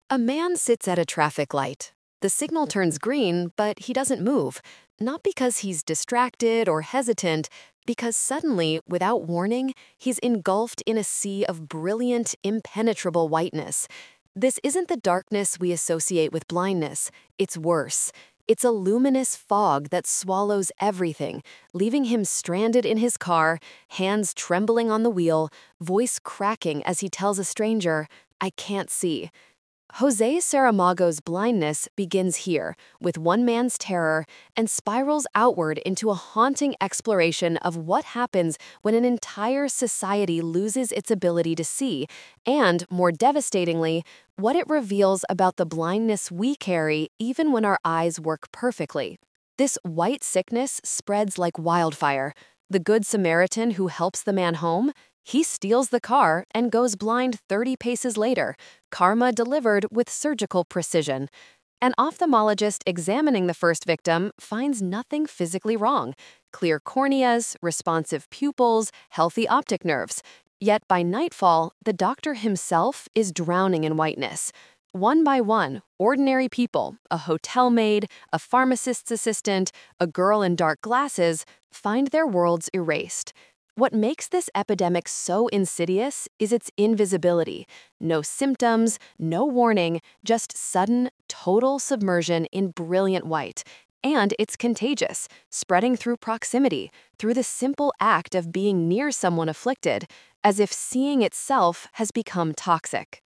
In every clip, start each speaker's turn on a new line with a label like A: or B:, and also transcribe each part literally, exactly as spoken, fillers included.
A: A man sits at a traffic light. The signal turns green, but he doesn't move. Not because he's distracted or hesitant, because suddenly, without warning, he's engulfed in a sea of brilliant, impenetrable whiteness. This isn't the darkness we associate with blindness. It's worse. It's a luminous fog that swallows everything, leaving him stranded in his car, hands trembling on the wheel, voice cracking as he tells a stranger, "I can't see." Jose Saramago's blindness begins here, with one man's terror, and spirals outward into a haunting exploration of what happens when an entire society loses its ability to see, and, more devastatingly, what it reveals about the blindness we carry even when our eyes work perfectly. This white sickness spreads like wildfire. The Good Samaritan who helps the man home, he steals the car and goes blind thirty paces later, karma delivered with surgical precision. An ophthalmologist examining the first victim finds nothing physically wrong: clear corneas, responsive pupils, healthy optic nerves. Yet by nightfall, the doctor himself is drowning in whiteness. One by one, ordinary people, a hotel maid, a pharmacist's assistant, a girl in dark glasses, find their worlds erased. What makes this epidemic so insidious is its invisibility. No symptoms, no warning, just sudden, total submersion in brilliant white. And it's contagious, spreading through proximity, through the simple act of being near someone afflicted, as if seeing itself has become toxic.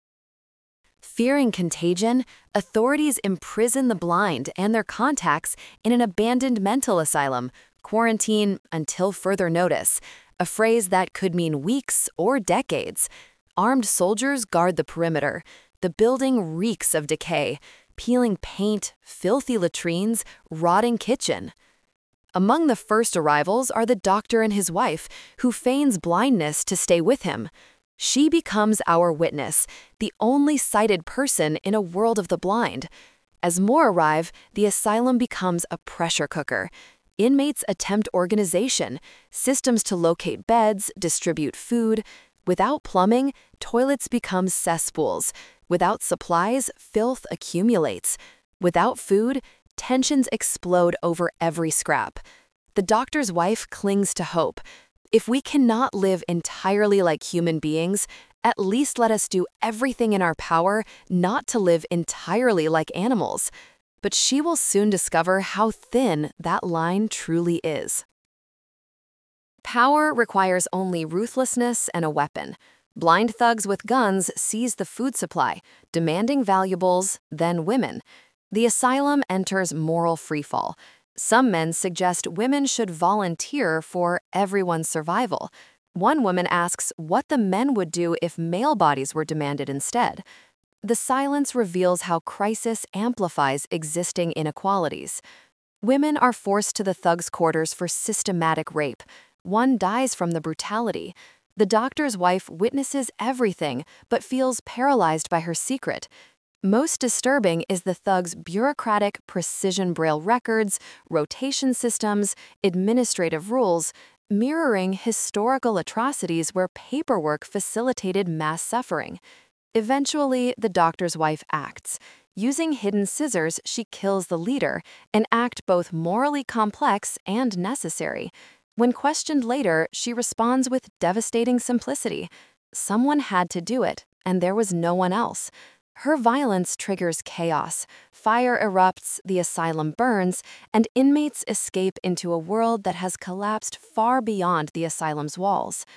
A: Fearing contagion, authorities imprison the blind and their contacts in an abandoned mental asylum, quarantine until further notice, a phrase that could mean weeks or decades. Armed soldiers guard the perimeter. The building reeks of decay, peeling paint, filthy latrines, rotting kitchen. Among the first arrivals are the doctor and his wife, who feigns blindness to stay with him. She becomes our witness, the only sighted person in a world of the blind. As more arrive, the asylum becomes a pressure cooker. Inmates attempt organization, systems to locate beds, distribute food. Without plumbing, toilets become cesspools. Without supplies, filth accumulates. Without food, tensions explode over every scrap. The doctor's wife clings to hope. If we cannot live entirely like human beings, at least let us do everything in our power not to live entirely like animals. But she will soon discover how thin that line truly is. Power requires only ruthlessness and a weapon. Blind thugs with guns seize the food supply, demanding valuables, then women. The asylum enters moral freefall. Some men suggest women should volunteer for everyone's survival. One woman asks what the men would do if male bodies were demanded instead. The silence reveals how crisis amplifies existing inequalities. Women are forced to the thugs' quarters for systematic rape. One dies from the brutality. The doctor's wife witnesses everything, but feels paralyzed by her secret. Most disturbing is the thug's bureaucratic precision braille records, rotation systems, administrative rules, mirroring historical atrocities where paperwork facilitated mass suffering. Eventually, the doctor's wife acts. Using hidden scissors, she kills the leader, an act both morally complex and necessary. When questioned later, she responds with devastating simplicity. Someone had to do it, and there was no one else. Her violence triggers chaos. Fire erupts, the asylum burns, and inmates escape into a world that has collapsed far beyond the asylum's walls.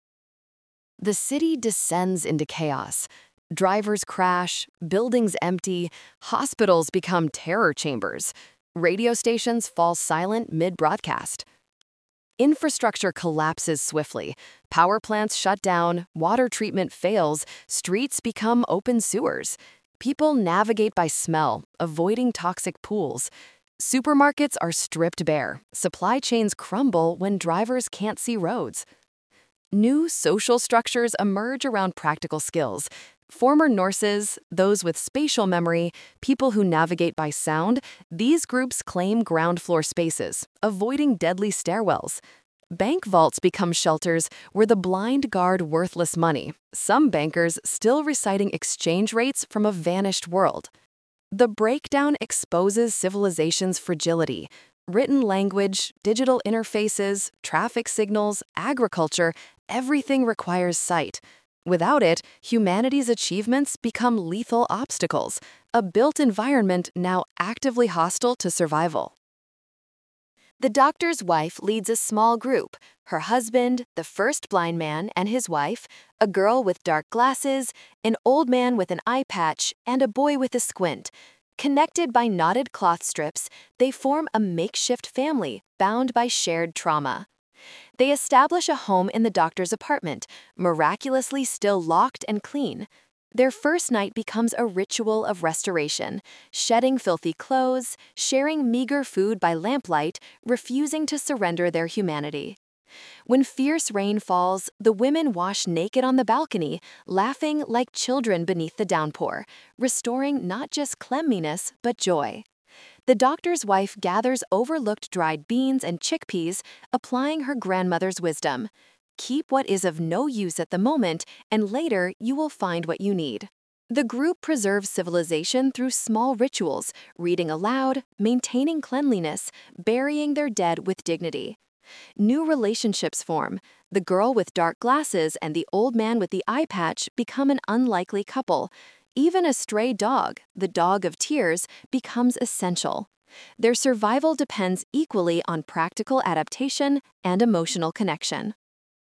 A: The city descends into chaos. Drivers crash, buildings empty, hospitals become terror chambers. Radio stations fall silent mid-broadcast. Infrastructure collapses swiftly. Power plants shut down, water treatment fails, streets become open sewers. People navigate by smell, avoiding toxic pools. Supermarkets are stripped bare. Supply chains crumble when drivers can't see roads. New social structures emerge around practical skills. Former nurses, those with spatial memory, people who navigate by sound, these groups claim ground floor spaces, avoiding deadly stairwells. Bank vaults become shelters where the blind guard worthless money, some bankers still reciting exchange rates from a vanished world. The breakdown exposes civilization's fragility. Written language, digital interfaces, traffic signals, agriculture, everything requires sight. Without it, humanity's achievements become lethal obstacles, a built environment now actively hostile to survival. The doctor's wife leads a small group: her husband, the first blind man, and his wife, a girl with dark glasses, an old man with an eye patch, and a boy with a squint. Connected by knotted cloth strips, they form a makeshift family bound by shared trauma. They establish a home in the doctor's apartment, miraculously still locked and clean. Their first night becomes a ritual of restoration, shedding filthy clothes, sharing meager food by lamplight, refusing to surrender their humanity. When fierce rain falls, the women wash naked on the balcony, laughing like children beneath the downpour, restoring not just cleanliness but joy. The doctor's wife gathers overlooked dried beans and chickpeas, applying her grandmother's wisdom. Keep what is of no use at the moment, and later you will find what you need. The group preserves civilization through small rituals, reading aloud, maintaining cleanliness, burying their dead with dignity. New relationships form. The girl with dark glasses and the old man with the eye patch become an unlikely couple. Even a stray dog, the dog of tears, becomes essential. Their survival depends equally on practical adaptation and emotional connection.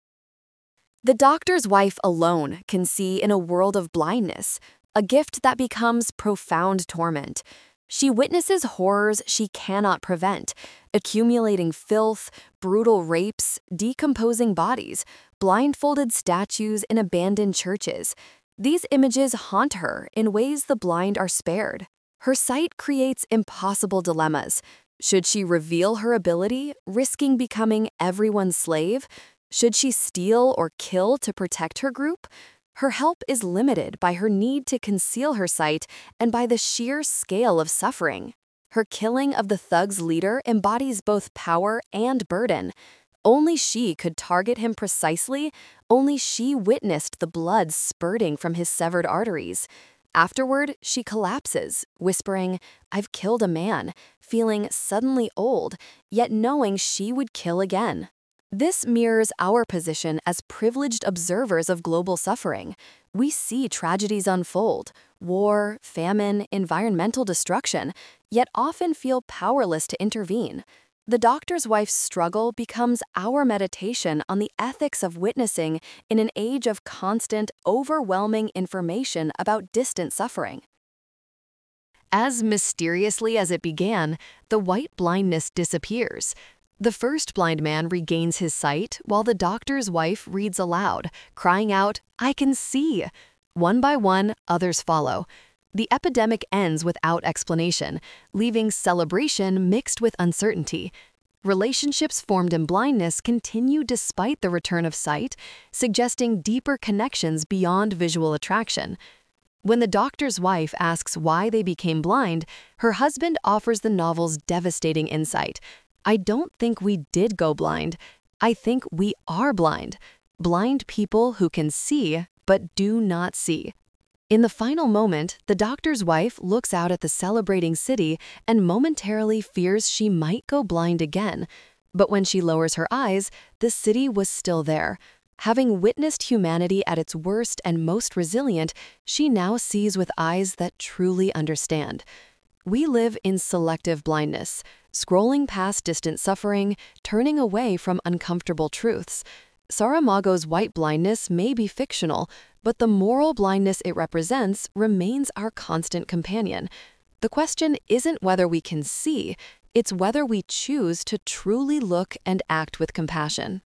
A: The doctor's wife alone can see in a world of blindness, a gift that becomes profound torment. She witnesses horrors she cannot prevent: accumulating filth, brutal rapes, decomposing bodies, blindfolded statues in abandoned churches. These images haunt her in ways the blind are spared. Her sight creates impossible dilemmas. Should she reveal her ability, risking becoming everyone's slave? Should she steal or kill to protect her group? Her help is limited by her need to conceal her sight and by the sheer scale of suffering. Her killing of the thug's leader embodies both power and burden. Only she could target him precisely. Only she witnessed the blood spurting from his severed arteries. Afterward, she collapses, whispering, "I've killed a man," feeling suddenly old, yet knowing she would kill again. This mirrors our position as privileged observers of global suffering. We see tragedies unfold: war, famine, environmental destruction, yet often feel powerless to intervene. The doctor's wife's struggle becomes our meditation on the ethics of witnessing in an age of constant, overwhelming information about distant suffering. As mysteriously as it began, the white blindness disappears. The first blind man regains his sight while the doctor's wife reads aloud, crying out, "I can see!" One by one, others follow. The epidemic ends without explanation, leaving celebration mixed with uncertainty. Relationships formed in blindness continue despite the return of sight, suggesting deeper connections beyond visual attraction. When the doctor's wife asks why they became blind, her husband offers the novel's devastating insight: "I don't think we did go blind. I think we are blind. Blind people who can see, but do not see." In the final moment, the doctor's wife looks out at the celebrating city and momentarily fears she might go blind again. But when she lowers her eyes, the city was still there. Having witnessed humanity at its worst and most resilient, she now sees with eyes that truly understand. We live in selective blindness, scrolling past distant suffering, turning away from uncomfortable truths. Saramago's white blindness may be fictional, but the moral blindness it represents remains our constant companion. The question isn't whether we can see, it's whether we choose to truly look and act with compassion.